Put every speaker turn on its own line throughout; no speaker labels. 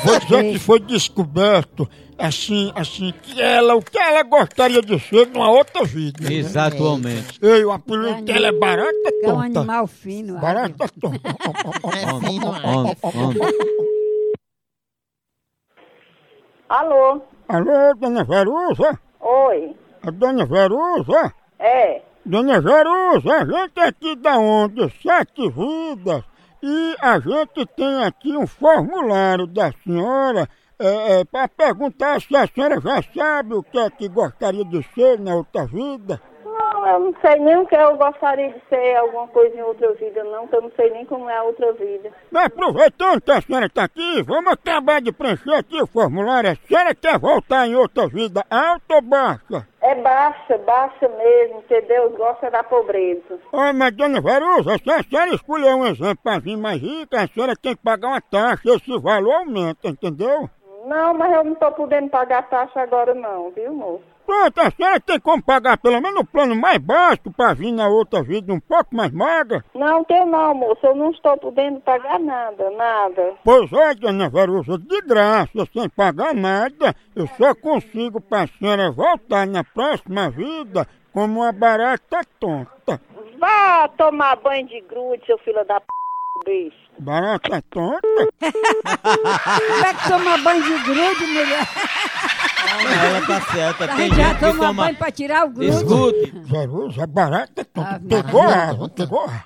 vou dizer que foi descoberto, o que ela gostaria de ser numa outra vida.
Exatamente.
Ei, o apelido dela é barata tonta.
É um animal fino.
Barata tonta.
Alô?
Alô, dona Verusa?
Oi.
A dona Verusa?
É.
Dona Verusa, a gente é aqui da onde? 7 Vidas. E a gente tem aqui um formulário da senhora para perguntar se a senhora já sabe o que é que gostaria de ser na outra vida.
Não, eu não sei nem o que eu gostaria de ser alguma coisa em outra vida, não, que eu não sei nem como é a outra vida.
Mas aproveitando que a senhora está aqui, vamos acabar de preencher aqui o formulário. A senhora quer voltar em outra vida alta ou baixa?
É baixa mesmo, porque Deus gosta da pobreza.
Olha, mas dona Verusa, se a senhora escolher um exemplo para vir mais rica, a senhora tem que pagar uma taxa, esse valor aumenta, entendeu?
Não, mas eu não estou podendo pagar taxa agora não, viu, moço?
Pronto, a senhora tem como pagar pelo menos o plano mais baixo para vir na outra vida um pouco mais magra?
Não, tenho não, moço, eu não estou podendo pagar nada.
Pois é, dona Verusa, de graça, sem pagar nada, eu só consigo para a senhora voltar na próxima vida como uma barata tonta.
Vá tomar banho de grude, seu filho da p***, bicho.
Barata tonta?
Como é que toma banho de grude, mulher?
Ela tá certa, tem
Já
gente que
toma
toma...
banho pra tirar o grude.
Escute.
Verusa, barata tonta. Pegou água.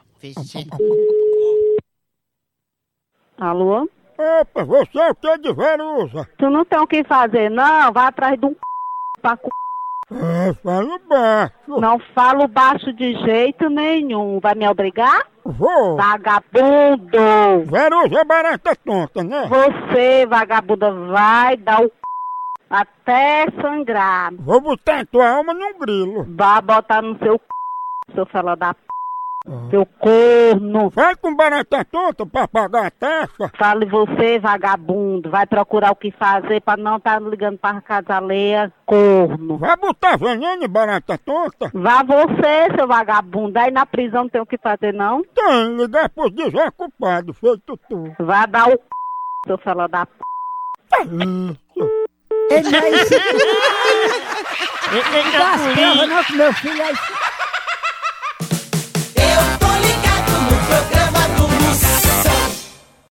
Alô?
Opa, você é o que de Verusa?
Tu não tem o que fazer, não? Vai atrás de um pra c...
Falo baixo.
Não falo baixo de jeito nenhum. Vai me obrigar?
Vou.
Vagabundo!
Verusa é barata tonta, né?
Você, vagabunda, vai dar o c... até sangrar.
Vou botar a tua alma num grilo.
Vai botar no seu c... seu filho da p... seu corno.
Vai com barata tonta pra pagar a taxa.
Fale você, vagabundo. Vai procurar o que fazer pra não estar ligando pra casa alheia, corno.
Vai botar veneno em barata tonta?
Vá você, seu vagabundo. Aí na prisão não tem o que fazer, não?
Tem, ligar pros desocupados, feito tu.
Vai dar o c... seu filho da p...
Ele não é isso. Não dá as provas não que meu filho é isso.